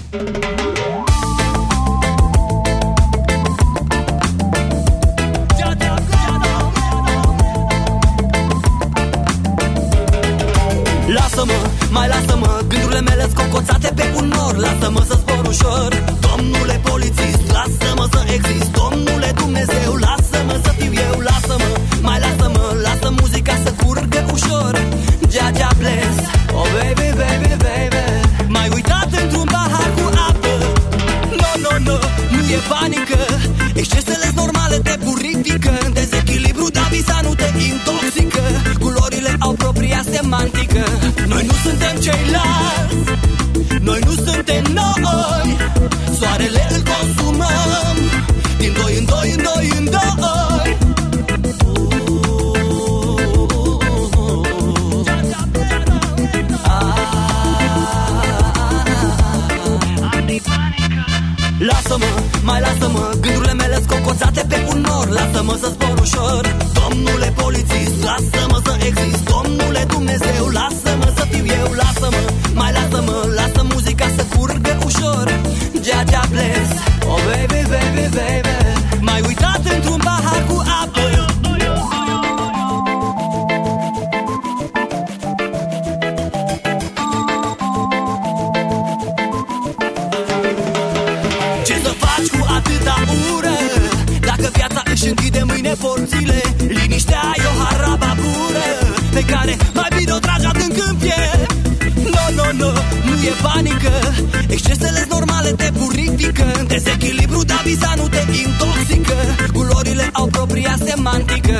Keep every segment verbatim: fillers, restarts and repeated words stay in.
Lasă-mă, mai lasă-mă, gândurile mele scocoțate pe un nor. Lasă-mă să zbor ușor, domnule polițist. Lasă-mă să exist, domnule Dumnezeu. Lasă-mă să fiu eu, lasă-mă, mai lasă-mă. Lasă muzica să curgă ușor. Gia-gia bless, oh baby, baby, baby. M-ai uitat într-un pahar cu apă. No, no, no, nu e panică. Excesele normale te purifică. Dezechilibru Davisa nu te intoxică. Culorile au propria semantică. Noi nu suntem ceilalți, noi nu suntem noi. Soarele îl consumăm din doi în doi, în doi, în doi. Lasă-mă, mai lasă-mă, gândurile mele scocoțate pe un nor. Lasă-mă să zbor ușor, domnule polițist. Lasă-mă să exist, domnule Dumnezeu. Lasă-mă să fiu eu, lasă-mă, mai lasă-mă. Lasă muzica să curgă ușor. Gia-gia bless, oh baby, baby, baby. M-ai uitat într-un pahar cu apă. Ce să faci cu atâta ură? Dacă viața își închide mâine porțile, liniștea e o harababură pe care mai bine o tragi adânc în piept. No, no, no, nu e panică. Excesele normale te purifică. Dezechilibru Davisa nu te intoxică. Culorile au propria semantică.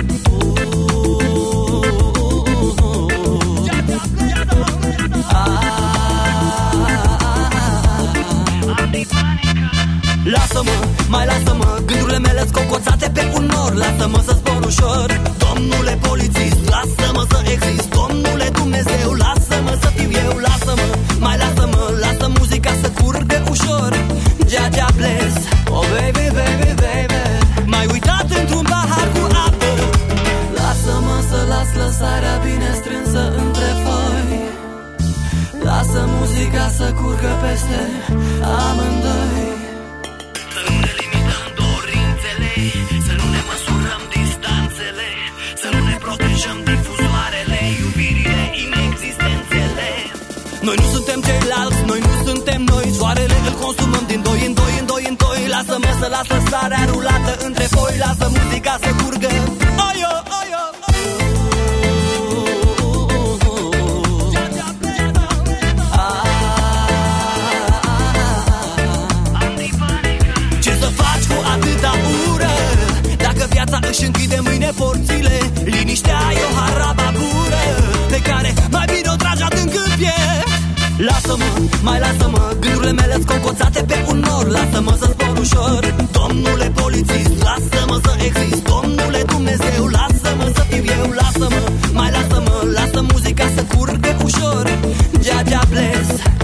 Lasă-mă, mai lasă-mă, gândurile mele scocoțate pe un nor. Lasă-mă să zbor ușor, domnule polițist. Lasă-mă să exist, domnule Dumnezeu. Lasă-mă să fiu eu, lasă-mă, mai lasă-mă. Lasă muzica să curgă ușor. Gia-gia bless, oh baby, baby, baby. M-ai uitat într-un pahar cu apă. Lasă-mă să las lăsarea bine strânsă între foi. Lasă muzica să curgă peste amândoi. Să nu ne limităm dorințele, să nu ne măsurăm distanțele, să nu ne protejăm difuzoarele, iubirile, inexistențele. Noi nu suntem ceilalți, noi nu suntem noi. Soarele îl consumăm din doi în doi, în doi, în doi. Lasă-mă să las lăsarea rulată între foi. Lasă muzica să curgă. Oio, oio, atâta ură. Dacă viața își închide mâine porțile, liniștea e o harababură pe care mai bine o tragi adânc în piept. Lasă-mă, mai lasă-mă, gândurile mele scocoțate pe un nor. Lasă-mă să zbor ușor, domnule polițist. Lasă-mă să exist, domnule Dumnezeu. Lasă-mă să fiu eu, lasă-mă, mai lasă-mă. Lasă muzica să curgă ușor. Gia-gia bless,